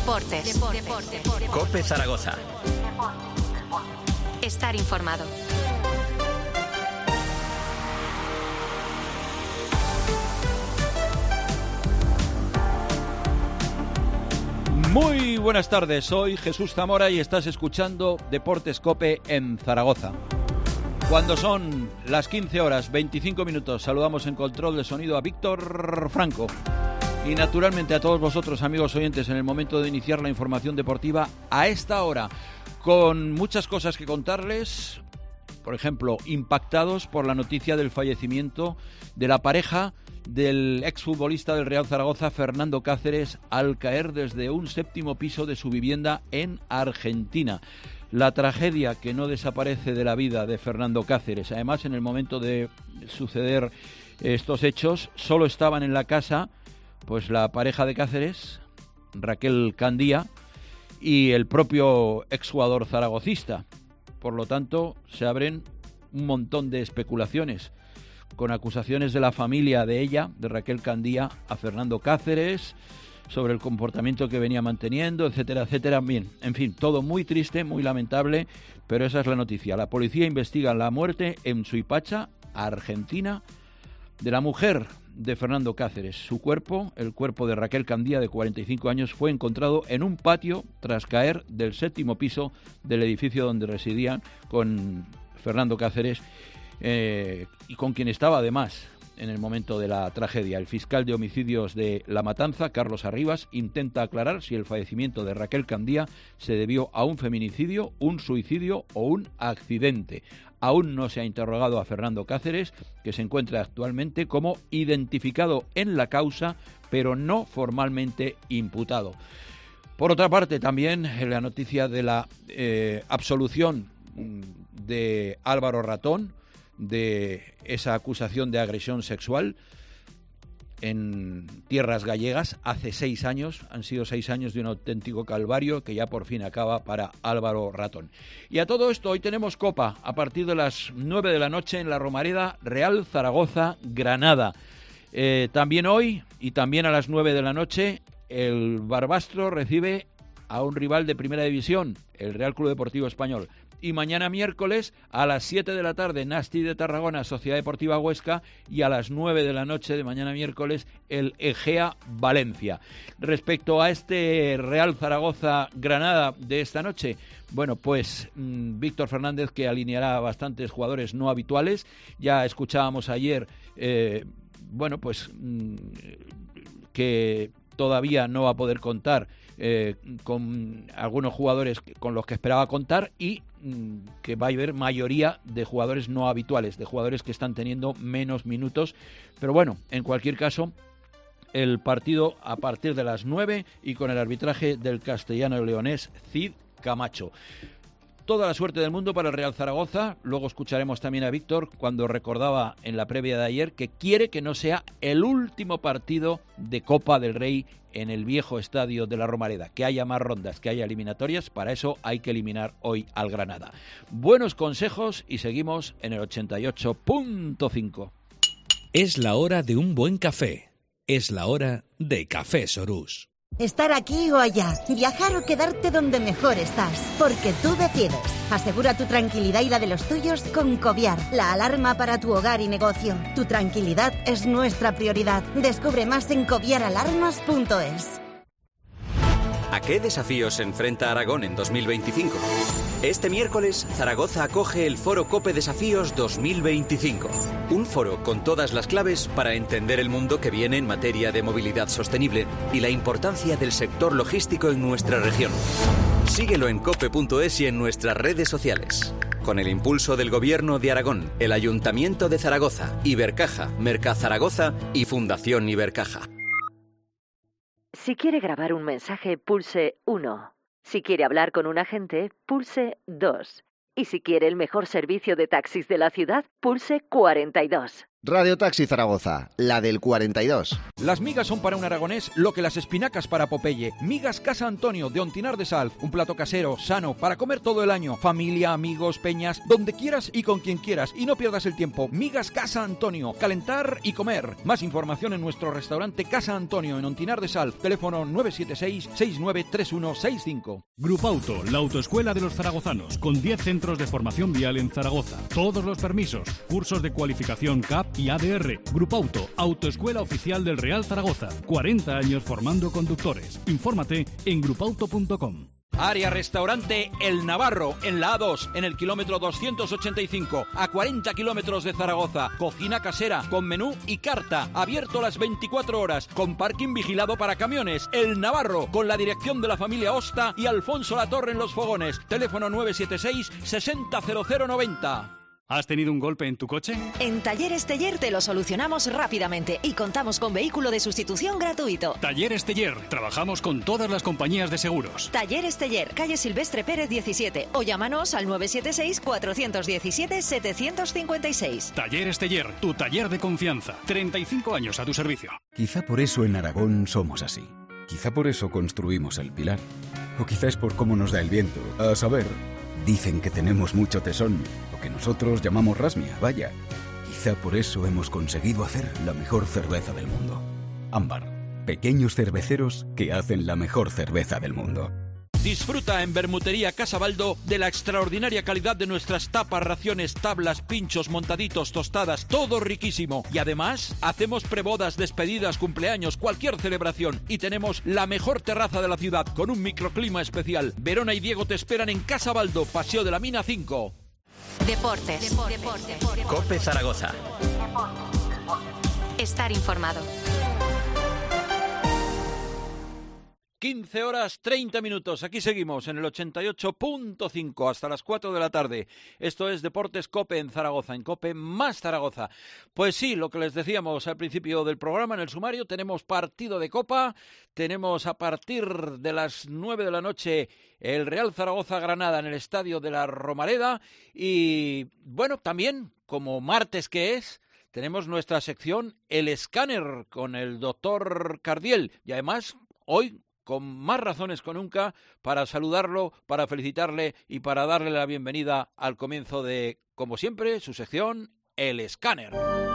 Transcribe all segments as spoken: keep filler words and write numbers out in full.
Deportes. Deportes. COPE Zaragoza. Estar informado. Muy buenas tardes, soy Jesús Zamora y estás escuchando Deportes COPE en Zaragoza. Cuando son las quince horas veinticinco minutos, saludamos en control de sonido a Víctor Franco. Y naturalmente a todos vosotros, amigos oyentes, en el momento de iniciar la información deportiva a esta hora, con muchas cosas que contarles. Por ejemplo, impactados por la noticia del fallecimiento de la pareja del exfutbolista del Real Zaragoza, Fernando Cáceres, al caer desde un séptimo piso de su vivienda en Argentina. La tragedia que no desaparece de la vida de Fernando Cáceres. Además, en el momento de suceder estos hechos, solo estaban en la casa pues la pareja de Cáceres, Raquel Candía, y el propio exjugador zaragocista. Por lo tanto, se abren un montón de especulaciones, con acusaciones de la familia de ella, de Raquel Candía, a Fernando Cáceres, sobre el comportamiento que venía manteniendo, etcétera, etcétera. Bien, en fin, todo muy triste, muy lamentable, pero esa es la noticia. La policía investiga la muerte en Suipacha, Argentina, de la mujer de Fernando Cáceres. Su cuerpo, el cuerpo de Raquel Candía, de cuarenta y cinco años, fue encontrado en un patio tras caer del séptimo piso del edificio donde residían con Fernando Cáceres, eh, y con quien estaba además en el momento de la tragedia. El fiscal de homicidios de La Matanza, Carlos Arribas, intenta aclarar si el fallecimiento de Raquel Candía se debió a un feminicidio, un suicidio o un accidente. Aún no se ha interrogado a Fernando Cáceres, que se encuentra actualmente como identificado en la causa, pero no formalmente imputado. Por otra parte, también la noticia de la eh, absolución de Álvaro Ratón, de esa acusación de agresión sexual en tierras gallegas hace seis años. Han sido seis años de un auténtico calvario que ya por fin acaba para Álvaro Ratón. Y a todo esto, hoy tenemos Copa a partir de las nueve de la noche en la Romareda, Real Zaragoza Granada. Eh, también hoy y también a las nueve de la noche el Barbastro recibe a un rival de primera división, el Real Club Deportivo Español. Y mañana miércoles a las siete de la tarde Nasti de Tarragona, Sociedad Deportiva Huesca, y a las nueve de la noche de mañana miércoles el Egea Valencia. Respecto a este Real Zaragoza Granada de esta noche, bueno, pues mmm, Víctor Fernández, que alineará bastantes jugadores no habituales. Ya escuchábamos ayer, eh, bueno, pues mmm, que todavía no va a poder contar Eh, con algunos jugadores con los que esperaba contar, y mm, que va a haber mayoría de jugadores no habituales, de jugadores que están teniendo menos minutos. Pero bueno, en cualquier caso, el partido a partir de las nueve y con el arbitraje del castellano leonés Cid Camacho. Toda la suerte del mundo para el Real Zaragoza. Luego escucharemos también a Víctor cuando recordaba en la previa de ayer que quiere que no sea el último partido de Copa del Rey en el viejo estadio de la Romareda, que haya más rondas, que haya eliminatorias. Para eso hay que eliminar hoy al Granada. Buenos consejos y seguimos en el ochenta y ocho punto cinco. Es la hora de un buen café. Es la hora de Café Sorús. Estar aquí o allá, viajar o quedarte donde mejor estás, porque tú decides. Asegura tu tranquilidad y la de los tuyos con Coviar, la alarma para tu hogar y negocio. Tu tranquilidad es nuestra prioridad. Descubre más en coviar alarmas punto es. ¿A qué desafíos se enfrenta Aragón en dos mil veinticinco? Este miércoles, Zaragoza acoge el Foro COPE Desafíos dos mil veinticinco. Un foro con todas las claves para entender el mundo que viene en materia de movilidad sostenible y la importancia del sector logístico en nuestra región. Síguelo en cope punto es y en nuestras redes sociales. Con el impulso del Gobierno de Aragón, el Ayuntamiento de Zaragoza, Ibercaja, Mercazaragoza y Fundación Ibercaja. Si quiere grabar un mensaje, pulse uno. Si quiere hablar con un agente, pulse dos. Y si quiere el mejor servicio de taxis de la ciudad, pulse cuarenta y dos. Radio Taxi Zaragoza, la del cuarenta y dos. Las migas son para un aragonés lo que las espinacas para Popeye. Migas Casa Antonio, de Ontinar de Salf. Un plato casero, sano, para comer todo el año. Familia, amigos, peñas, donde quieras y con quien quieras. Y no pierdas el tiempo. Migas Casa Antonio, calentar y comer. Más información en nuestro restaurante Casa Antonio, en Ontinar de Salf. Teléfono nueve siete seis, seis nueve tres uno seis cinco. Grupauto, la autoescuela de los zaragozanos, con diez centros de formación vial en Zaragoza. Todos los permisos, cursos de cualificación C A P y A D R. Grupauto, autoescuela oficial del Real Zaragoza. cuarenta años formando conductores. Infórmate en grupauto punto com. Área Restaurante El Navarro, en la A dos, en el kilómetro doscientos ochenta y cinco, a cuarenta kilómetros de Zaragoza. Cocina casera, con menú y carta, abierto las veinticuatro horas, con parking vigilado para camiones. El Navarro, con la dirección de la familia Osta y Alfonso Latorre en los fogones. Teléfono nueve siete seis, sesenta cero cero noventa. ¿Has tenido un golpe en tu coche? En Talleres Teller te lo solucionamos rápidamente y contamos con vehículo de sustitución gratuito. Talleres Teller. Trabajamos con todas las compañías de seguros. Talleres Teller, calle Silvestre Pérez diecisiete, o llámanos al nueve siete seis, cuatro uno siete, siete cinco seis. Talleres Teller, tu taller de confianza. treinta y cinco años a tu servicio. Quizá por eso en Aragón somos así. Quizá por eso construimos el Pilar. O quizá es por cómo nos da el viento. A saber, dicen que tenemos mucho tesón, lo que nosotros llamamos rasmia, vaya. Quizá por eso hemos conseguido hacer la mejor cerveza del mundo. Ámbar, pequeños cerveceros que hacen la mejor cerveza del mundo. Disfruta en Bermutería Casa Baldo de la extraordinaria calidad de nuestras tapas, raciones, tablas, pinchos, montaditos, tostadas, todo riquísimo. Y además, hacemos prebodas, despedidas, cumpleaños, cualquier celebración. Y tenemos la mejor terraza de la ciudad, con un microclima especial. Verona y Diego te esperan en Casa Baldo, Paseo de la Mina cinco. Deportes. Deportes. Deportes. Cope Zaragoza. Estar informado. quince horas treinta minutos, aquí seguimos en el ochenta y ocho punto cinco hasta las cuatro de la tarde. Esto es Deportes Cope en Zaragoza, en Cope más Zaragoza. Pues sí, lo que les decíamos al principio del programa, en el sumario, tenemos partido de Copa, tenemos a partir de las nueve de la noche el Real Zaragoza-Granada en el Estadio de la Romareda y, bueno, también, como martes que es, tenemos nuestra sección El Escáner con el doctor Cardiel y además, hoy, con más razones que nunca, para saludarlo, para felicitarle y para darle la bienvenida al comienzo de, como siempre, su sección, El Escáner.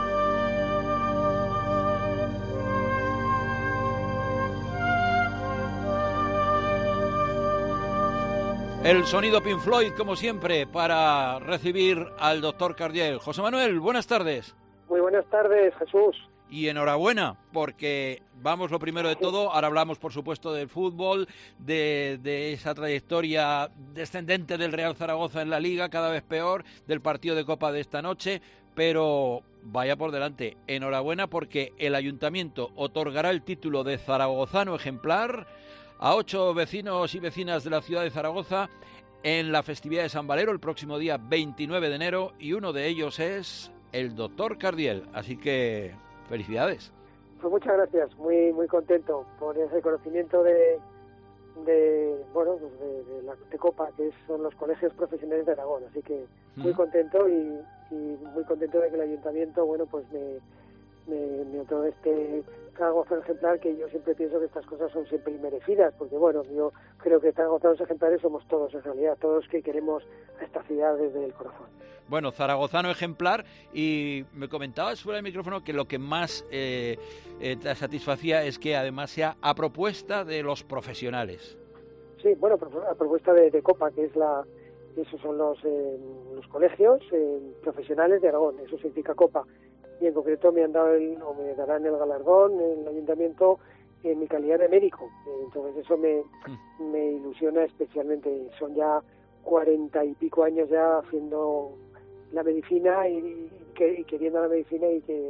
El sonido Pink Floyd, como siempre, para recibir al doctor Cardiel. José Manuel, buenas tardes. Muy buenas tardes, Jesús. Y enhorabuena, porque vamos, lo primero de todo, ahora hablamos por supuesto del fútbol, de, de esa trayectoria descendente del Real Zaragoza en la Liga, cada vez peor, del partido de Copa de esta noche, pero vaya por delante, enhorabuena porque el Ayuntamiento otorgará el título de zaragozano ejemplar a ocho vecinos y vecinas de la ciudad de Zaragoza en la festividad de San Valero el próximo día veintinueve de enero y uno de ellos es el doctor Cardiel, así que felicidades. Pues muchas gracias, muy muy contento por ese reconocimiento de, de bueno, pues de, de la de Copa, que son los colegios profesionales de Aragón, así que muy contento y, y muy contento de que el Ayuntamiento, bueno, pues me me, me otorgue este Zaragoza ejemplar, que yo siempre pienso que estas cosas son siempre inmerecidas, porque bueno, yo creo que zaragozanos ejemplares somos todos en realidad, todos que queremos a esta ciudad desde el corazón. Bueno, zaragozano ejemplar, y me comentabas fuera del micrófono que lo que más eh, eh, te satisfacía es que además sea a propuesta de los profesionales. Sí, bueno, a propuesta de, de Copa, que es la, esos son los, eh, los colegios eh, profesionales de Aragón, eso significa Copa. Y en concreto me han dado el, o me darán el galardón en el ayuntamiento en mi calidad de médico. Entonces eso me, mm. me ilusiona especialmente. Son ya cuarenta y pico años ya haciendo la medicina y, que, y queriendo la medicina y que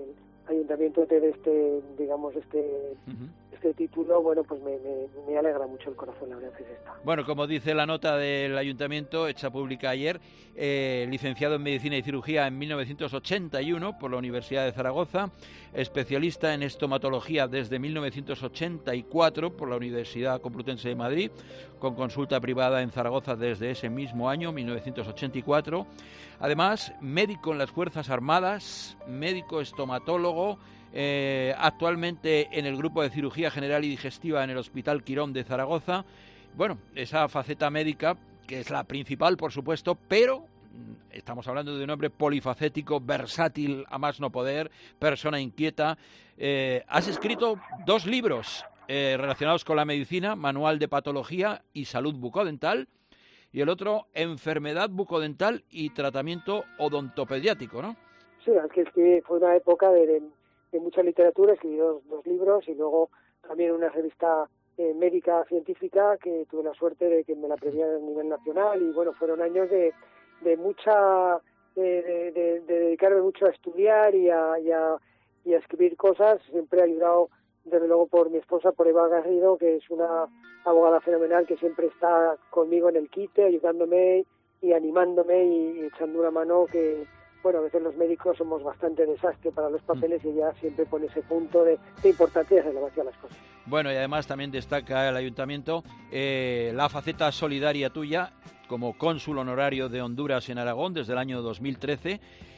ayuntamiento te dé este, digamos, este, uh-huh. este título, bueno, pues me, me, me alegra mucho el corazón, la verdad que es esta. Bueno, como dice la nota del ayuntamiento, hecha pública ayer, eh, licenciado en Medicina y Cirugía en mil novecientos ochenta y uno por la Universidad de Zaragoza, especialista en estomatología desde mil novecientos ochenta y cuatro por la Universidad Complutense de Madrid, con consulta privada en Zaragoza desde ese mismo año, mil novecientos ochenta y cuatro. Además, médico en las Fuerzas Armadas, médico estomatólogo, eh, actualmente en el grupo de cirugía general y digestiva en el Hospital Quirón de Zaragoza. Bueno, esa faceta médica, que es la principal, por supuesto, pero estamos hablando de un hombre polifacético, versátil a más no poder, persona inquieta. Eh, has escrito dos libros eh, relacionados con la medicina, Manual de Patología y Salud Bucodental, y el otro, Enfermedad bucodental y tratamiento odontopediátrico, ¿no? Sí, es que, es que fue una época de, de, de mucha literatura, escribí dos, dos libros y luego también una revista eh, médica científica que tuve la suerte de que me la premiaran a nivel nacional y bueno, fueron años de, de mucha, de, de, de, de dedicarme mucho a estudiar y a, y, a, y a escribir cosas, siempre he ayudado desde luego por mi esposa, por Eva Garrido, que es una abogada fenomenal que siempre está conmigo en el quite, ayudándome y animándome y, y echando una mano que, bueno, a veces los médicos somos bastante desastre para los papeles y ella siempre pone ese punto de, de importancia y de relevancia a las cosas. Bueno, y además también destaca el ayuntamiento eh, la faceta solidaria tuya como cónsul honorario de Honduras en Aragón desde el año dos mil trece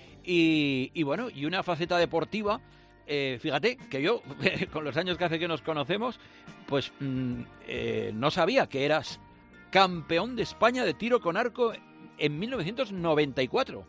y, y bueno, y una faceta deportiva. Eh, fíjate que yo, con los años que hace que nos conocemos, pues mm, eh, no sabía que eras campeón de España de tiro con arco en mil novecientos noventa y cuatro.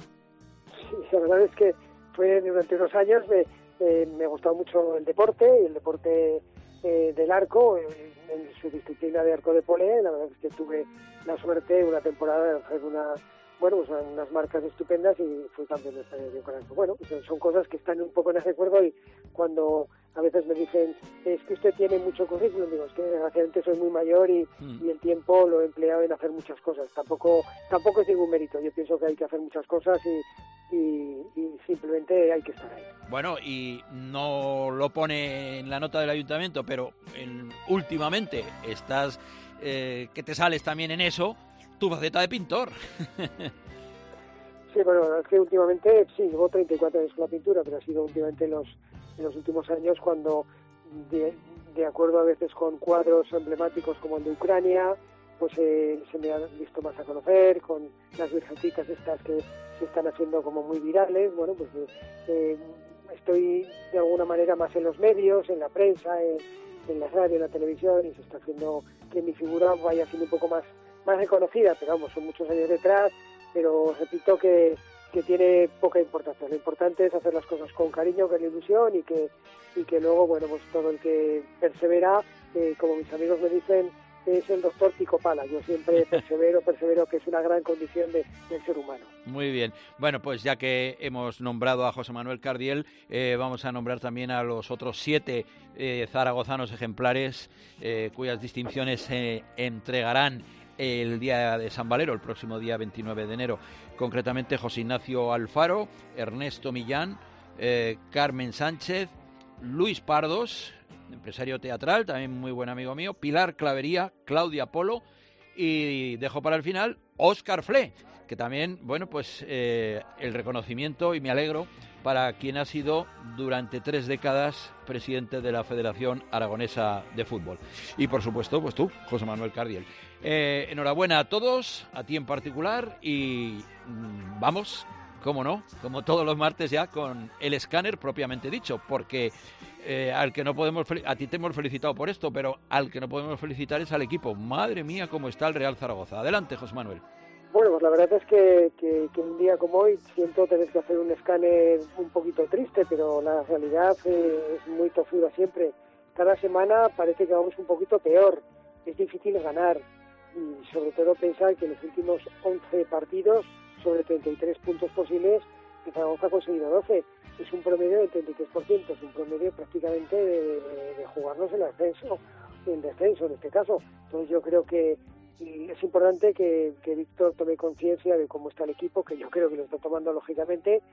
Sí, la verdad es que fue durante unos años, me, eh, me gustaba mucho el deporte, y el deporte eh, del arco, en, en su disciplina de arco de polea. La verdad es que tuve la suerte una temporada de hacer una... bueno, pues unas marcas estupendas y fui campeón de España de con arco. Bueno, pues son cosas que están un poco en ese recuerdo y cuando a veces me dicen, es que usted tiene mucho currículum, digo, es que desgraciadamente soy muy mayor y, mm. y el tiempo lo he empleado en hacer muchas cosas. Tampoco tampoco es ningún mérito, yo pienso que hay que hacer muchas cosas y, y, y simplemente hay que estar ahí. Bueno, y no lo pone en la nota del ayuntamiento, pero en, últimamente estás, eh, que te sales también en eso, tu faceta de pintor. Sí, bueno, es que últimamente, sí, llevo treinta y cuatro años con la pintura, pero ha sido últimamente en los, en los últimos años cuando, de, de acuerdo a veces con cuadros emblemáticos como el de Ucrania, pues eh, se me ha visto más a conocer, con las virgencitas estas que se están haciendo como muy virales. Bueno, pues eh, estoy de alguna manera más en los medios, en la prensa, en, en la radio, en la televisión, y se está haciendo que mi figura vaya siendo un poco más más reconocida, pero vamos, son muchos años detrás, pero repito que, que tiene poca importancia. Lo importante es hacer las cosas con cariño, con ilusión y que y que luego, bueno, pues todo el que persevera, eh, como mis amigos me dicen, es el doctor Pico Pala. Yo siempre persevero, persevero, que es una gran condición de, del ser humano. Muy bien. Bueno, pues ya que hemos nombrado a José Manuel Cardiel, eh, vamos a nombrar también a los otros siete eh, zaragozanos ejemplares eh, cuyas distinciones se eh, entregarán el día de San Valero, el próximo día veintinueve de enero. Concretamente José Ignacio Alfaro, Ernesto Millán, eh, Carmen Sánchez, Luis Pardos, empresario teatral, también muy buen amigo mío, Pilar Clavería, Claudia Polo y dejo para el final Óscar Fle, que también, bueno, pues eh, el reconocimiento, y me alegro, para quien ha sido durante tres décadas presidente de la Federación Aragonesa de Fútbol. Y por supuesto, pues tú, José Manuel Cardiel. Eh, enhorabuena a todos, a ti en particular, y mmm, vamos, cómo no, como todos los martes ya, con el escáner propiamente dicho, porque eh, al que no podemos, a ti te hemos felicitado por esto, pero al que no podemos felicitar es al equipo. Madre mía, cómo está el Real Zaragoza. Adelante, José Manuel. Bueno, pues la verdad es que, que, que un día como hoy siento tener que hacer un escáner un poquito triste, pero la realidad eh, es muy tozuda siempre. Cada semana parece que vamos un poquito peor, es difícil ganar y sobre todo pensar que en los últimos once partidos, sobre treinta y tres puntos posibles, el Zaragoza ha conseguido doce. Es un promedio del treinta y tres por ciento, es un promedio prácticamente de, de, de jugarnos el ascenso, el descenso en este caso. Entonces yo creo que y es importante que, que Víctor tome conciencia de cómo está el equipo, que yo creo que lo está tomando lógicamente,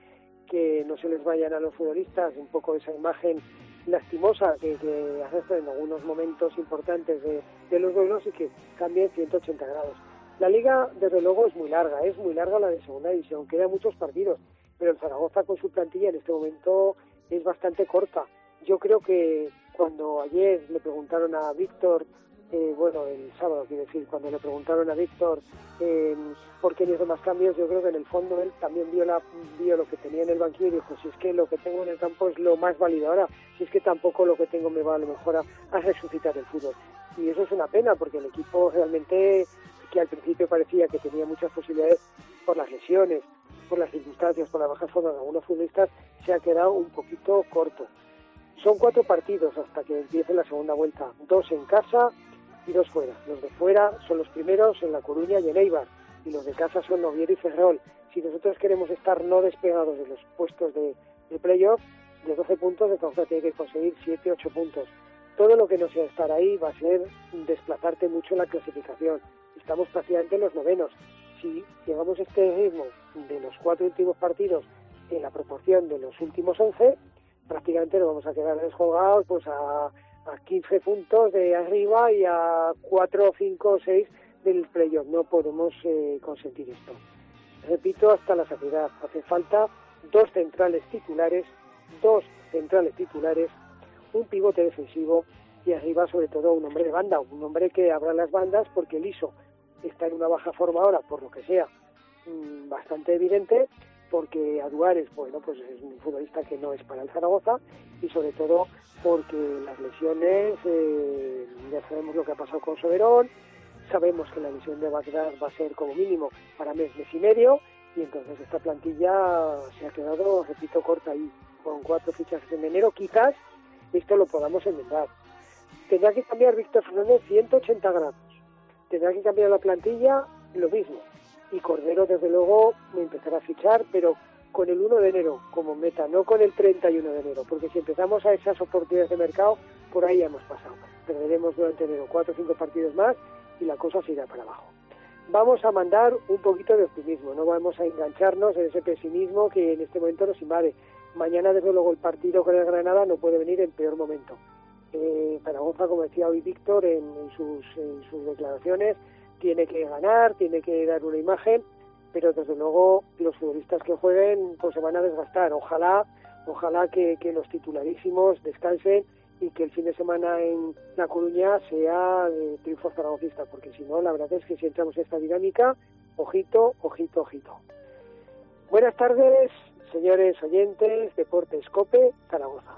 que no se les vayan a los futbolistas un poco esa imagen lastimosa que, que arrastra en algunos momentos importantes de, de los duelos y que cambien ciento ochenta grados. La liga, desde luego, es muy larga, es muy larga la de segunda división, quedan muchos partidos, pero el Zaragoza con su plantilla en este momento es bastante corta. Yo creo que cuando ayer le preguntaron a Víctor, eh, bueno, el sábado quiero decir, cuando le preguntaron a Víctor eh, por qué hizo más cambios, yo creo que en el fondo él también vio, la, vio lo que tenía en el banquillo y dijo, si es que lo que tengo en el campo es lo más válido ahora, si es que tampoco lo que tengo me va a lo mejor a, a resucitar el fútbol. Y eso es una pena, porque el equipo realmente, que al principio parecía que tenía muchas posibilidades por las lesiones, por las circunstancias, por la baja forma de algunos futbolistas, se ha quedado un poquito corto. Son cuatro partidos hasta que empiece la segunda vuelta, dos en casa y dos fuera. Los de fuera son los primeros en La Coruña y en Eibar, y los de casa son Oviedo y Ferrol. Si nosotros queremos estar no despegados de los puestos de, de playoff, de doce puntos, el Zaragoza tiene que conseguir siete, ocho puntos. Todo lo que no sea estar ahí va a ser desplazarte mucho en la clasificación. Estamos prácticamente en los novenos. Si llevamos este ritmo de los cuatro últimos partidos en la proporción de los últimos once, prácticamente nos vamos a quedar descolgados pues a, a quince puntos de arriba y a cuatro, cinco, seis del playoff. No podemos eh, consentir esto. Repito, hasta la saciedad. Hace falta dos centrales titulares, dos centrales titulares, un pivote defensivo y arriba sobre todo un hombre de banda, un hombre que abra las bandas, porque Liso está en una baja forma ahora, por lo que sea, mmm, bastante evidente, porque Aduares, bueno, pues es un futbolista que no es para el Zaragoza, y sobre todo porque las lesiones, eh, ya sabemos lo que ha pasado con Soberón, sabemos que la lesión de Bagdad va a ser como mínimo para mes, mes y medio, y entonces esta plantilla se ha quedado, repito, corta ahí, con cuatro fichajes en enero. Quizás esto lo podamos enmendar. Tendrá que cambiar Víctor Fernández ciento ochenta grados, tendrá que cambiar la plantilla lo mismo, y Cordero desde luego me empezará a fichar, pero con el uno de enero como meta, no con el treinta y uno de enero, porque si empezamos a esas oportunidades de mercado, por ahí ya hemos pasado. Perderemos durante enero cuatro o cinco partidos más y la cosa se irá para abajo. Vamos a mandar un poquito de optimismo, no vamos a engancharnos en ese pesimismo que en este momento nos invade. Mañana, desde luego, el partido con el Granada no puede venir en peor momento. Eh, Zaragoza, como decía hoy Víctor en, en, sus, en sus declaraciones, tiene que ganar, tiene que dar una imagen, pero desde luego los futbolistas que jueguen pues se van a desgastar. Ojalá, ojalá que, que los titularísimos descansen y que el fin de semana en La Coruña sea de triunfo zaragocista, porque si no, la verdad es que si entramos en esta dinámica, ojito, ojito, ojito. Buenas tardes, señores oyentes, Deportes COPE, Zaragoza.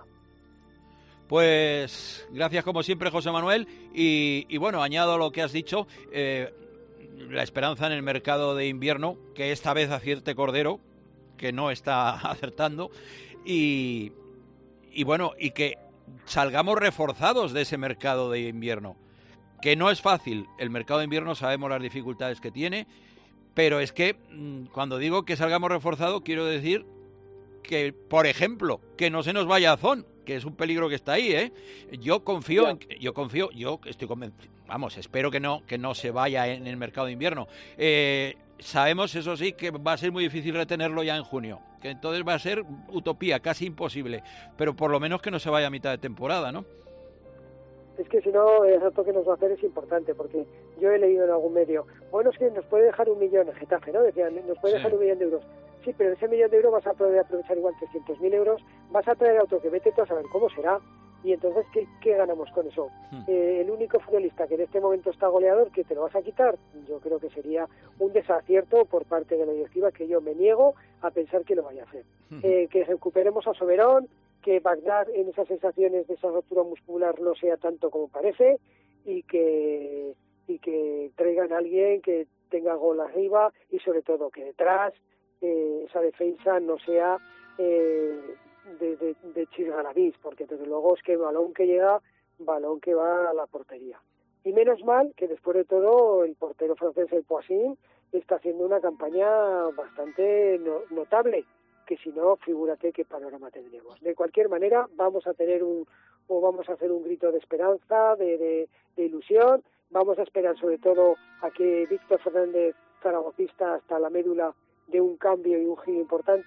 Pues gracias como siempre, José Manuel, y, y bueno, añado lo que has dicho, eh, la esperanza en el mercado de invierno, que esta vez acierte Cordero, que no está acertando, y, y bueno, y que salgamos reforzados de ese mercado de invierno, que no es fácil. El mercado de invierno sabemos las dificultades que tiene, pero es que cuando digo que salgamos reforzados, quiero decir que, por ejemplo, que no se nos vaya Azón, que es un peligro que está ahí, ¿eh? Yo confío, en, yo confío, yo estoy convencido, vamos, espero que no, que no se vaya en el mercado de invierno. Eh, sabemos, eso sí, que va a ser muy difícil retenerlo ya en junio, que entonces va a ser utopía, casi imposible, pero por lo menos que no se vaya a mitad de temporada, ¿no? Es que si no, el rato que nos va a hacer es importante, porque yo he leído en algún medio, bueno, es que nos puede dejar un millón en Getafe, ¿no? Decían, nos puede sí. dejar un millón de euros. Sí, pero ese millón de euros vas a poder aprovechar igual trescientos mil euros, vas a traer a otro que vete tú a saber cómo será, y entonces, ¿qué, qué ganamos con eso? Hmm. Eh, el único futbolista que en este momento está goleador, ¿que te lo vas a quitar? Yo creo que sería un desacierto por parte de la directiva, que yo me niego a pensar que lo vaya a hacer. Hmm. Eh, que recuperemos a Soberón, que Bagdad en esas sensaciones de esa rotura muscular no sea tanto como parece, y que, y que traigan a alguien que tenga gol arriba, y sobre todo que detrás eh, esa defensa no sea eh, de, de, de chisgaravís, porque desde luego es que balón que llega, balón que va a la portería. Y menos mal que después de todo el portero francés, el Poisson, está haciendo una campaña bastante no, notable, que si no, figúrate qué panorama tendríamos. De cualquier manera, vamos a tener un, o vamos a hacer un grito de esperanza, de, de, de ilusión. Vamos a esperar sobre todo a que Víctor Fernández, zaragocista hasta la médula, dé un cambio y un giro importante,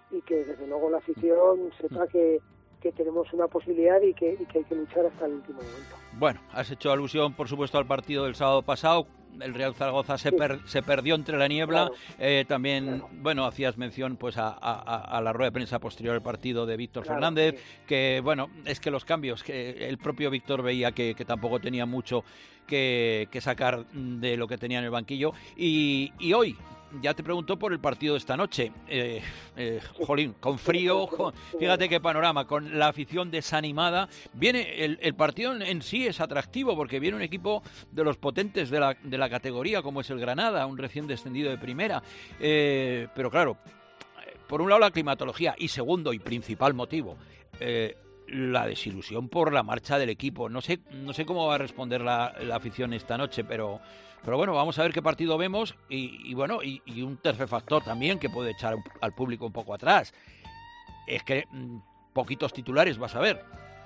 y que desde luego la afición sepa que, que tenemos una posibilidad y que, y que hay que luchar hasta el último momento. Bueno, has hecho alusión, por supuesto, al partido del sábado pasado. El Real Zaragoza se, per, se perdió entre la niebla. Claro. Eh, también, claro. bueno, hacías mención pues a, a, a la rueda de prensa posterior al partido de Víctor claro, Fernández, sí. que, bueno, es que los cambios, que el propio Víctor veía que, que tampoco tenía mucho que, que sacar de lo que tenía en el banquillo. Y, y hoy, ya te pregunto por el partido de esta noche. Eh, eh, jolín, con frío, con, fíjate qué panorama, con la afición desanimada. Viene el, el partido en sí es atractivo porque viene un equipo de los potentes de la, de la categoría, como es el Granada, un recién descendido de primera. Eh, pero claro, por un lado la climatología y segundo y principal motivo, eh, la desilusión por la marcha del equipo. No sé, no sé cómo va a responder la, la afición esta noche, pero... Pero bueno, vamos a ver qué partido vemos y, y bueno, y, y un tercer factor también que puede echar al público un poco atrás. Es que mmm, poquitos titulares vas a ver.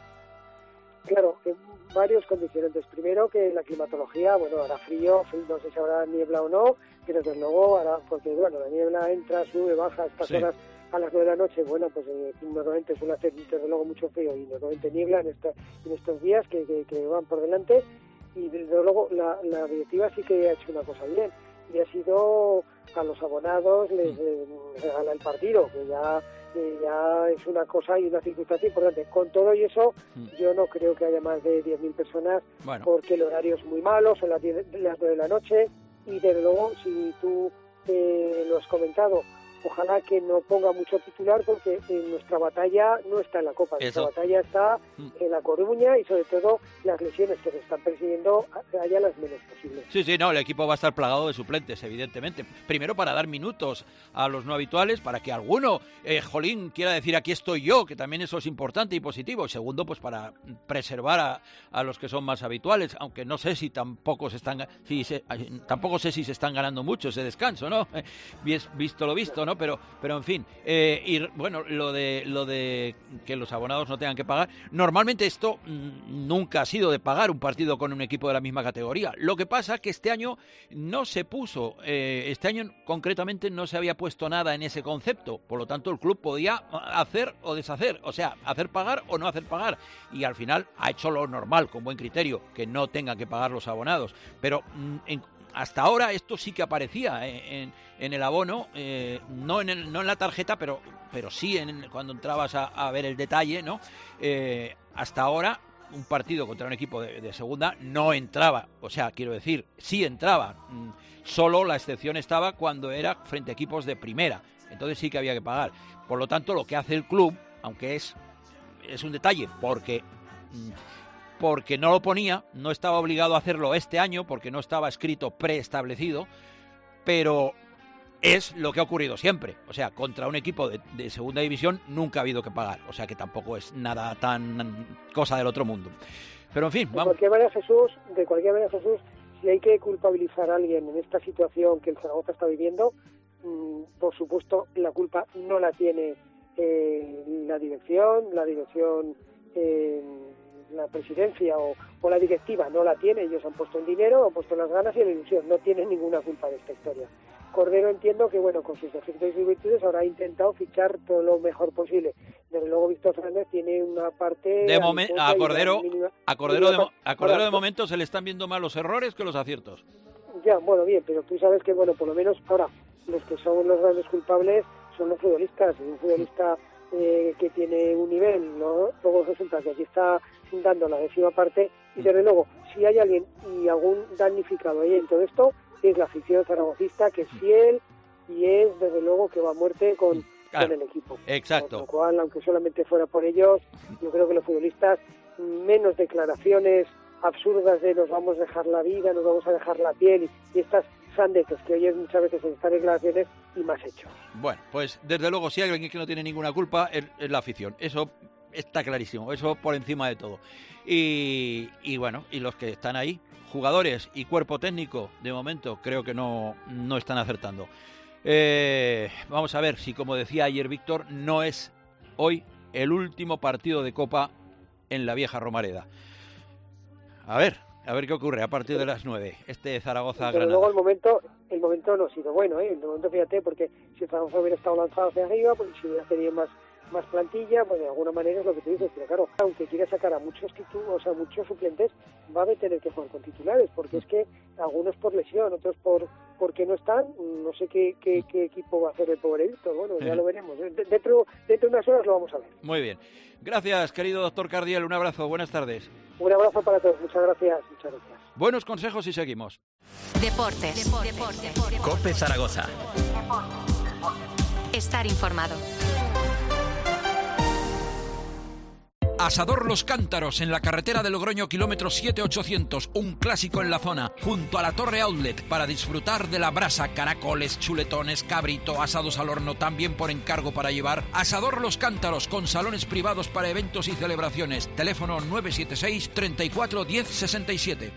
Claro, que varios condicionantes. Primero que la climatología, bueno, hará frío, no sé si habrá niebla o no, pero desde luego hará, porque bueno, la niebla entra, sube, baja, estas sí. horas a las nueve de la noche, bueno, pues eh, normalmente suele hacer desde luego mucho frío y normalmente niebla en, esta, en estos días que, que, que van por delante. Y desde luego la, la directiva sí que ha hecho una cosa bien y ha sido a los abonados les eh, regala el partido, que ya eh, ya es una cosa y una circunstancia importante. Con todo y eso, yo no creo que haya más de diez mil personas, bueno. porque el horario es muy malo, son las, diez, las nueve de la noche y desde luego, si tú eh, lo has comentado, ojalá que no ponga mucho titular porque eh, nuestra batalla no está en la Copa, nuestra Eso. batalla está en La Coruña y sobre todo las lesiones que se están persiguiendo haya las menos posibles. Sí, sí, no, el equipo va a estar plagado de suplentes, evidentemente. Primero para dar minutos a los no habituales, para que alguno, eh, jolín, quiera decir aquí estoy yo, que también eso es importante y positivo. Y segundo, pues para preservar a, a los que son más habituales, aunque no sé si tampoco se están, si se, tampoco sé si se están ganando mucho ese descanso, ¿no? Visto lo visto, ¿no? Pero, pero en fin, eh, y bueno, lo de lo de que los abonados no tengan que pagar, normalmente esto mmm, nunca ha sido de pagar un partido con un equipo de la misma categoría. Lo que pasa que este año no se puso, eh, este año concretamente no se había puesto nada en ese concepto, por lo tanto el club podía hacer o deshacer, o sea, hacer pagar o no hacer pagar, y al final ha hecho lo normal, con buen criterio, que no tengan que pagar los abonados, pero mmm, en hasta ahora esto sí que aparecía en, en el abono, eh, no, en el, no en la tarjeta, pero, pero sí en, cuando entrabas a, a ver el detalle, ¿no? Eh, hasta ahora un partido contra un equipo de, de segunda no entraba, o sea, quiero decir, sí entraba, solo la excepción estaba cuando era frente a equipos de primera, entonces sí que había que pagar. Por lo tanto, lo que hace el club, aunque es, es un detalle, porque... porque no lo ponía, no estaba obligado a hacerlo este año, porque no estaba escrito preestablecido, pero es lo que ha ocurrido siempre. O sea, contra un equipo de, de segunda división nunca ha habido que pagar, o sea que tampoco es nada tan cosa del otro mundo. Pero en fin, vamos. De cualquier manera, Jesús, de cualquier manera, Jesús, si hay que culpabilizar a alguien en esta situación que el Zaragoza está viviendo, mmm, por supuesto, la culpa no la tiene eh, la dirección, la dirección... Eh, la presidencia o, o la directiva no la tiene, ellos han puesto el dinero, han puesto las ganas y la ilusión, no tienen ninguna culpa de esta historia. Cordero entiendo que bueno, con sus defectos y sus virtudes habrá intentado fichar todo lo mejor posible. Desde luego Víctor Fernández tiene una parte... De momen- a Cordero, mínima, a Cordero, de, mo- a Cordero de momento se le están viendo más los errores que los aciertos. Ya, bueno, bien, pero tú sabes que bueno, por lo menos ahora los que son los grandes culpables son los futbolistas, y un futbolista eh, que tiene un nivel, ¿no? Luego resulta que aquí está dando la décima parte y desde luego si hay alguien y algún damnificado ahí en todo esto es la afición zaragocista, que es fiel y es desde luego que va a muerte con, claro, con el equipo. Exacto. Con lo cual, aunque solamente fuera por ellos, yo creo que los futbolistas, menos declaraciones absurdas de nos vamos a dejar la vida, nos vamos a dejar la piel y, y estas sandeces que oyes muchas veces en estas declaraciones y más hechos. Bueno, pues desde luego si hay alguien que no tiene ninguna culpa es, es la afición. Eso está clarísimo, eso por encima de todo. Y, y bueno, y los que están ahí, jugadores y cuerpo técnico, de momento creo que no, no están acertando. Eh, vamos a ver si, como decía ayer Víctor, no es hoy el último partido de Copa en la vieja Romareda. A ver, a ver qué ocurre a partir de las nueve. Este Zaragoza-Granada. Pero luego el momento, el momento no ha sido bueno, ¿eh? El momento, fíjate, porque si Zaragoza hubiera estado lanzado hacia arriba, pues si hubiera tenido más más plantilla, pues de alguna manera es lo que tú dices, pero claro, aunque quiera sacar a muchos títulos, o sea, muchos suplentes, va a tener que jugar con titulares, porque es que algunos por lesión, otros por porque no están, no sé qué, qué, qué equipo va a hacer el pobre Víctor, bueno, ya lo veremos, dentro, dentro de unas horas lo vamos a ver. Muy bien, gracias querido doctor Cardiel, un abrazo, buenas tardes. Un abrazo para todos, muchas gracias, muchas gracias. Buenos consejos y seguimos. Deportes. Deportes. COPE Zaragoza. Estar informado. Asador Los Cántaros, en la carretera de Logroño, kilómetro siete ochocientos, un clásico en la zona, junto a la Torre Outlet, para disfrutar de la brasa, caracoles, chuletones, cabrito, asados al horno, también por encargo para llevar. Asador Los Cántaros, con salones privados para eventos y celebraciones. Teléfono nueve siete seis, treinta y cuatro, diez sesenta y siete.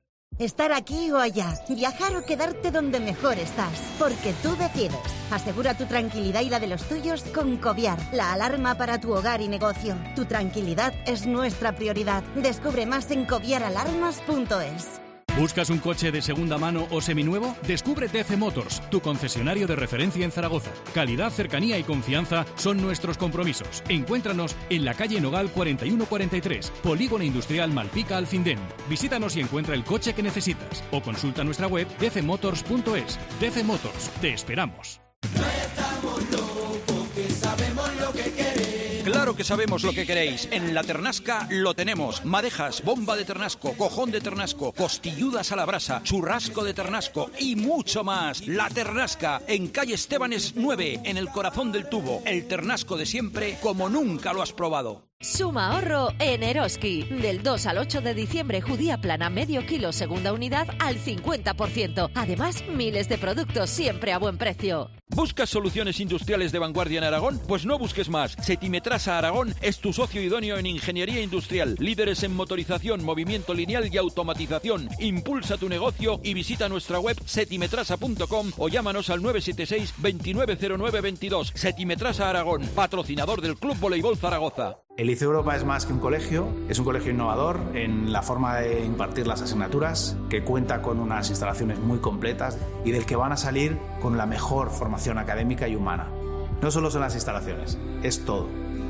Estar aquí o allá, viajar o quedarte donde mejor estás, porque tú decides. Asegura tu tranquilidad y la de los tuyos con Coviar, la alarma para tu hogar y negocio. Tu tranquilidad es nuestra prioridad. Descubre más en coviar alarmas punto es. ¿Buscas un coche de segunda mano o seminuevo? Descubre D C Motors, tu concesionario de referencia en Zaragoza. Calidad, cercanía y confianza son nuestros compromisos. Encuéntranos en la calle Nogal cuarenta y uno cuarenta y tres, Polígono Industrial Malpica Alcindén. Visítanos y encuentra el coche que necesitas. O consulta nuestra web d c motors punto es. D C Motors, te esperamos. No estamos locos, que sabemos lo que queremos. Claro que sabemos lo que queréis. En La Ternasca lo tenemos. Madejas, bomba de ternasco, cojón de ternasco, costilludas a la brasa, churrasco de ternasco y mucho más. La Ternasca, en calle Estebanes nueve, en el corazón del tubo. El ternasco de siempre, como nunca lo has probado. Suma ahorro en Eroski. Del dos al ocho de diciembre, judía plana medio kilo segunda unidad al cincuenta por ciento. Además, miles de productos siempre a buen precio. ¿Buscas soluciones industriales de vanguardia en Aragón? Pues no busques más. Setimetrasa Aragón es tu socio idóneo en ingeniería industrial. Líderes en motorización, movimiento lineal y automatización. Impulsa tu negocio y visita nuestra web setimetrasa punto com o llámanos al nueve siete seis, veintinueve cero nueve veintidós. Setimetrasa Aragón, patrocinador del Club Voleibol Zaragoza. El Liceo Europa es más que un colegio, es un colegio innovador en la forma de impartir las asignaturas, que cuenta con unas instalaciones muy completas y del que van a salir con la mejor formación académica y humana. No solo son las instalaciones, es todo.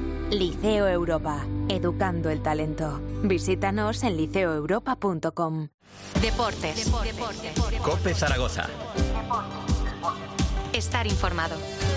Liceo Europa, educando el talento. Visítanos en liceo europa punto com. Deportes. Deportes. COPE Zaragoza. Estar informado.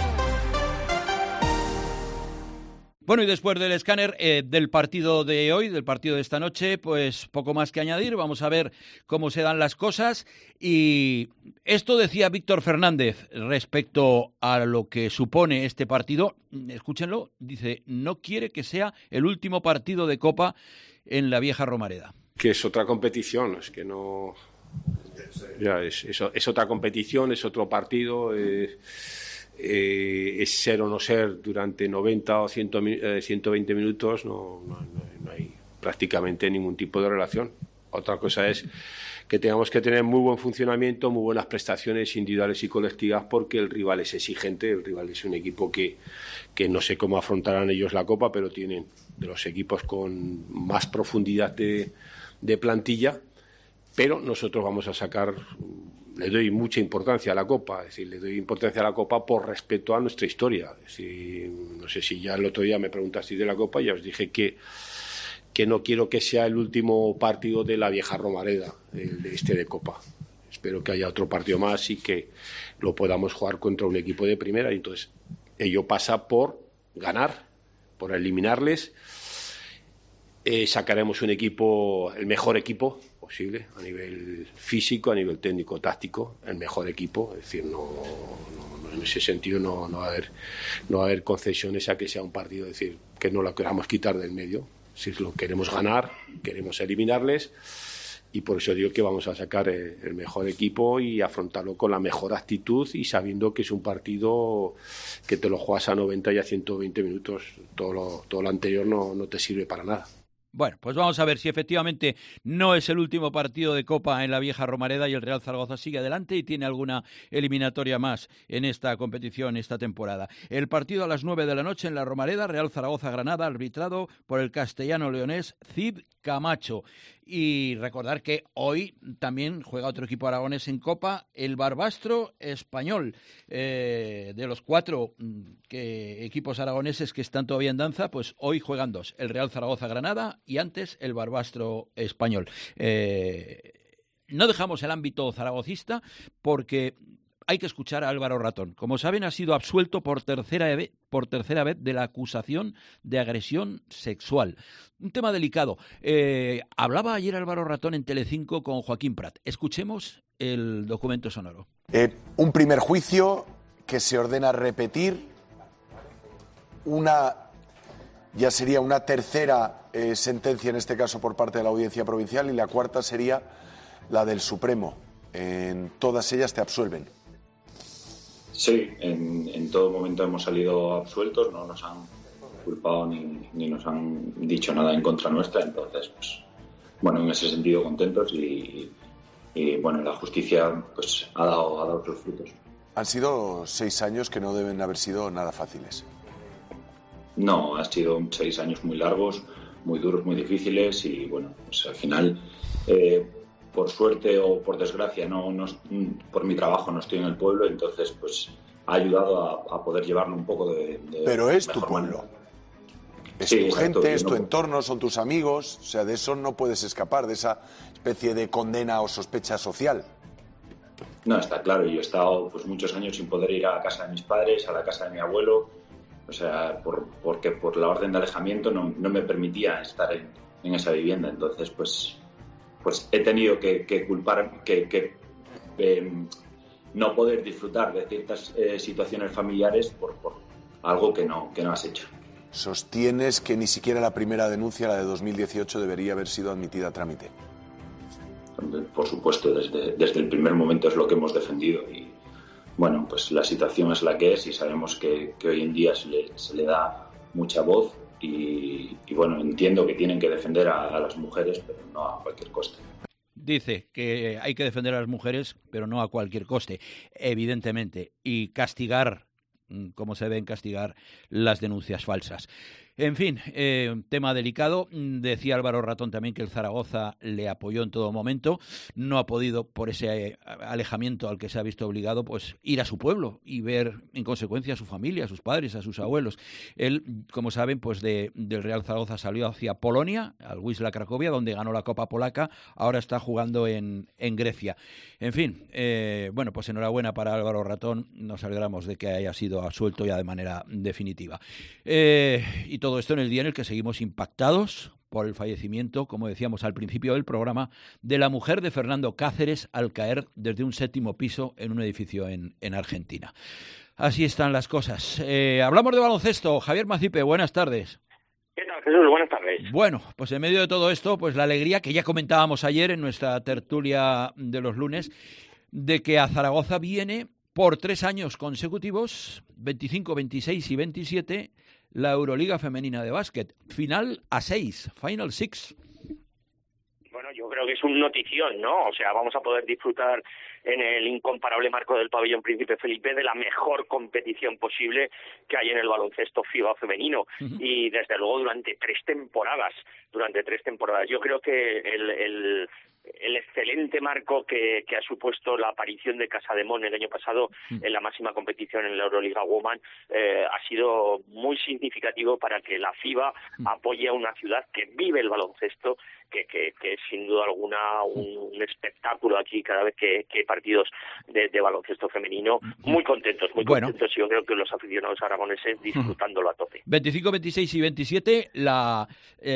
Bueno, y después del escáner eh, del partido de hoy, del partido de esta noche, pues poco más que añadir. Vamos a ver cómo se dan las cosas. Y esto decía Víctor Fernández respecto a lo que supone este partido. Escúchenlo, dice, no quiere que sea el último partido de Copa en la vieja Romareda. Que es otra competición, es que no... Ya, es, es, es otra competición, es otro partido... Eh... Eh, es ser o no ser durante noventa o ciento, eh, ciento veinte minutos, no, no, no hay prácticamente ningún tipo de relación. Otra cosa es que tengamos que tener muy buen funcionamiento, muy buenas prestaciones individuales y colectivas, porque el rival es exigente, el rival es un equipo que, que no sé cómo afrontarán ellos la Copa, pero tienen de los equipos con más profundidad de, de plantilla, pero nosotros vamos a sacar... Le doy mucha importancia a la Copa, es decir, le doy importancia a la Copa por respeto a nuestra historia. Es decir, no sé si ya el otro día me preguntasteis de la Copa, ya os dije que, que no quiero que sea el último partido de la vieja Romareda, el de este de Copa. Espero que haya otro partido más y que lo podamos jugar contra un equipo de primera. Y entonces, ello pasa por ganar, por eliminarles. Eh, sacaremos un equipo, el mejor equipo posible, a nivel físico, a nivel técnico, táctico, el mejor equipo. Es decir, no, no, no en ese sentido no, no va a haber, no va a haber concesiones a que sea un partido, es decir, que no lo queramos quitar del medio. Si lo queremos ganar, queremos eliminarles, y por eso digo que vamos a sacar el, el mejor equipo y afrontarlo con la mejor actitud y sabiendo que es un partido que te lo juegas a noventa y a ciento veinte minutos. Todo lo, todo lo anterior no, no te sirve para nada. Bueno, pues vamos a ver si efectivamente no es el último partido de Copa en la vieja Romareda y el Real Zaragoza sigue adelante y tiene alguna eliminatoria más en esta competición, esta temporada. El partido a las nueve de la noche en la Romareda, Real Zaragoza-Granada, arbitrado por el castellano leonés Cid Camacho. Y recordar que hoy también juega otro equipo aragonés en Copa, el Barbastro Español. Eh, de los cuatro que, equipos aragoneses que están todavía en danza, pues hoy juegan dos, el Real Zaragoza-Granada y antes el Barbastro Español. Eh, no dejamos el ámbito zaragocista porque hay que escuchar a Álvaro Ratón. Como saben, ha sido absuelto por tercera vez, por tercera vez de la acusación de agresión sexual. Un tema delicado. Eh, hablaba ayer Álvaro Ratón en Telecinco con Joaquín Prat. Escuchemos el documento sonoro. Eh, un primer juicio que se ordena repetir. Una, ya sería una tercera eh, sentencia, en este caso por parte de la Audiencia Provincial, y la cuarta sería la del Supremo. En todas ellas te absuelven. Sí, en, en todo momento hemos salido absueltos, no nos han culpado ni, ni nos han dicho nada en contra nuestra, entonces, pues, bueno, en ese sentido contentos y, y bueno, la justicia pues ha dado, ha dado sus frutos. Han sido seis años que no deben haber sido nada fáciles. No, han sido seis años muy largos, muy duros, muy difíciles y bueno, pues al final... Eh, por suerte o por desgracia, no, no, por mi trabajo no estoy en el pueblo, entonces pues ha ayudado a, a poder llevarlo un poco de, de Pero es tu pueblo. Manera. Es sí, tu exacto, gente, es no tu puedo. entorno, son tus amigos, o sea, de eso no puedes escapar, de esa especie de condena o sospecha social. No, está claro, yo he estado pues muchos años sin poder ir a la casa de mis padres, a la casa de mi abuelo, o sea, por, porque por la orden de alejamiento no, no me permitía estar en, en esa vivienda, entonces pues... pues he tenido que, que culpar, que, que eh, no poder disfrutar de ciertas eh, situaciones familiares por, por algo que no, que no has hecho. Sostienes que ni siquiera la primera denuncia, la de dos mil dieciocho, debería haber sido admitida a trámite. Por supuesto, desde, desde el primer momento es lo que hemos defendido y bueno, pues la situación es la que es y sabemos que, que hoy en día se le, se le da mucha voz. Y, y bueno, entiendo que tienen que defender a, a las mujeres, pero no a cualquier coste. Dice que hay que defender a las mujeres, pero no a cualquier coste, evidentemente, y castigar, como se deben castigar las denuncias falsas. En fin, eh, tema delicado. Decía Álvaro Ratón también que el Zaragoza le apoyó en todo momento. No ha podido, por ese alejamiento al que se ha visto obligado, pues ir a su pueblo y ver en consecuencia a su familia, a sus padres, a sus abuelos. Él, como saben, pues de, del Real Zaragoza salió hacia Polonia, al Wisła Cracovia, donde ganó la Copa Polaca. Ahora está jugando en, en Grecia. En fin, eh, bueno, pues enhorabuena para Álvaro Ratón. Nos alegramos de que haya sido absuelto ya de manera definitiva. Eh, y todo esto en el día en el que seguimos impactados por el fallecimiento, como decíamos al principio del programa, de la mujer de Fernando Cáceres al caer desde un séptimo piso en un edificio en, en Argentina. Así están las cosas. Eh, hablamos de baloncesto. Javier Macipe, buenas tardes. ¿Qué tal, Jesús? Buenas tardes. Bueno, pues en medio de todo esto, pues la alegría que ya comentábamos ayer en nuestra tertulia de los lunes, de que a Zaragoza viene por tres años consecutivos, veinticinco, veintiséis y veintisiete, la Euroliga Femenina de Básquet. Final a seis, Final Six. Bueno, yo creo que es un notición, ¿no? O sea, vamos a poder disfrutar en el incomparable marco del pabellón Príncipe Felipe de la mejor competición posible que hay en el baloncesto FIBA femenino. Uh-huh. Y desde luego durante tres temporadas, durante tres temporadas. Yo creo que el... el el excelente marco que, que ha supuesto la aparición de Casademón el año pasado en la máxima competición en la Euroliga Women eh, ha sido muy significativo para que la FIBA apoye a una ciudad que vive el baloncesto, que, que, que es sin duda alguna un, un espectáculo aquí cada vez que, que hay partidos de, de baloncesto femenino. Muy contentos, muy bueno. contentos, y yo creo que los aficionados aragoneses disfrutándolo a tope. veinticinco, veintiséis y veintisiete la,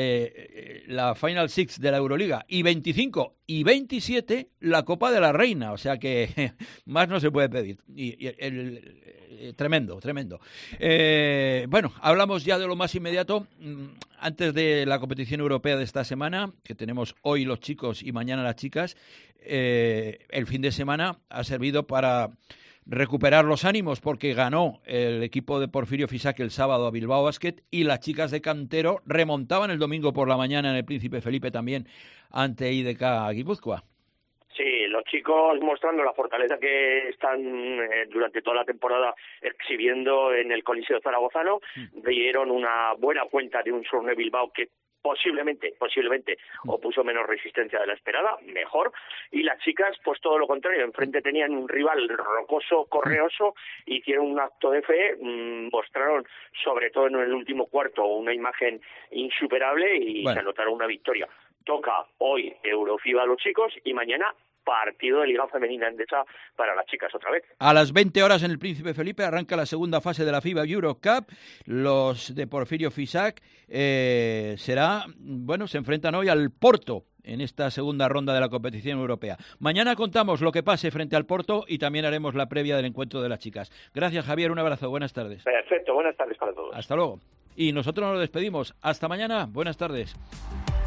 eh, la Final Six de la Euroliga, y veinticinco y veintisiete la Copa de la Reina, o sea que más no se puede pedir. Y, y el, el, el, tremendo, tremendo. Eh, bueno, hablamos ya de lo más inmediato. Antes de la competición europea de esta semana, que tenemos hoy los chicos y mañana las chicas, eh, el fin de semana ha servido para recuperar los ánimos, porque ganó el equipo de Porfirio Fisac el sábado a Bilbao Basket, y las chicas de Cantero remontaban el domingo por la mañana en el Príncipe Felipe también ante I D K Guipúzcoa. Sí, los chicos mostrando la fortaleza que están eh, durante toda la temporada exhibiendo en el Coliseo Zaragozano, mm. dieron una buena cuenta de un Surne Bilbao que posiblemente, posiblemente opuso menos resistencia de la esperada, mejor, y las chicas, pues todo lo contrario, enfrente tenían un rival rocoso, correoso, hicieron un acto de fe, mmm, mostraron, sobre todo en el último cuarto, una imagen insuperable y bueno, se anotaron una victoria. Toca hoy Eurofibra a los chicos y mañana partido de Liga Femenina Endesa para las chicas otra vez. A las veinte horas en el Príncipe Felipe arranca la segunda fase de la FIBA Eurocup. Los de Porfirio Fisac eh, será, bueno, se enfrentan hoy al Porto en esta segunda ronda de la competición europea. Mañana contamos lo que pase frente al Porto y también haremos la previa del encuentro de las chicas. Gracias, Javier, un abrazo, buenas tardes. Perfecto, buenas tardes para todos. Hasta luego. Y nosotros nos despedimos. Hasta mañana, buenas tardes.